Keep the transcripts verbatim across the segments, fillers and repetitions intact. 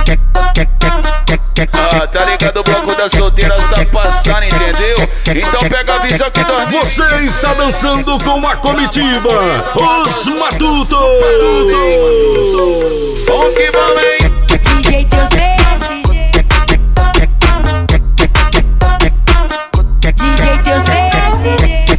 Ah, tá ligado? O bloco das solteiras tá passando, entendeu? Então pega a visão que dorme. Você está dançando com a comitiva, os Matutos. Vamos que vamos, hein? D J Teus P S G, D J Teus P S G.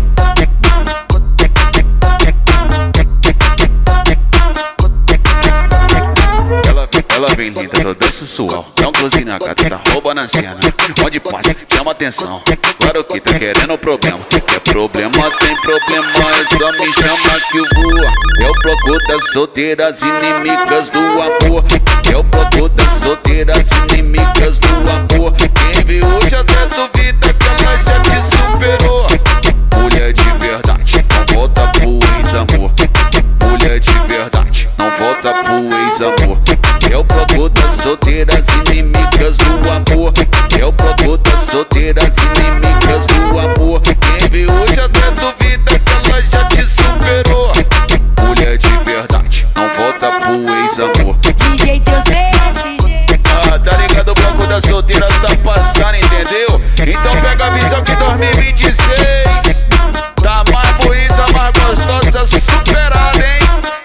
Ela vem linda, toda sensual. Dá um close na gata, tá roubando a cena. Onde passa, chama atenção. Claro que tá querendo problema. É problema, tem problema, é só me chamar que eu voa. É o bloco das solteiras inimigas do amor. É o bloco das solteiras inimigas do amor. Quem viu hoje até duvida que ela já te superou. Mulher de verdade, não volta pro ex-amor. Mulher de verdade, não volta pro ex-amor. É o bloco das solteiras inimigas do amor. É o bloco das solteiras inimigas do amor. Quem vê hoje até duvida que ela já te superou. Mulher de verdade, não volta pro ex-amor. D J Teus P S G. Ah, tá ligado? O bloco das solteiras tá passando, entendeu? Então pega a visão que dois mil e vinte e seis tá mais bonita, mais gostosa, superada, hein?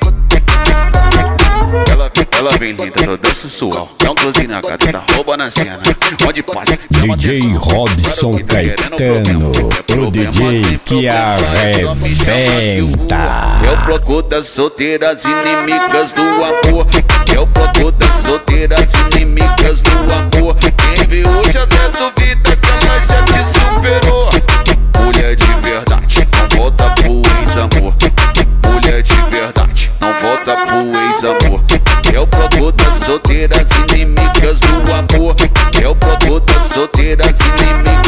Ela vem linda, toda sensual. Dá um close na gata, tá roubando a cena. Onde passa, chama D J atenção. Robson Claro que tá Caetano, querendo o D J que arrebenta. É o bloco das solteiras inimigas do amor. É o bloco das solteiras inimigas do amor. Quem vê hoje até duvida que ela já te superou. Mulher de verdade, não volta pro ex-amor. Mulher de verdade, não volta pro ex-amor. É o bloco das solteiras inimigas do amor. É o bloco das solteiras inimigas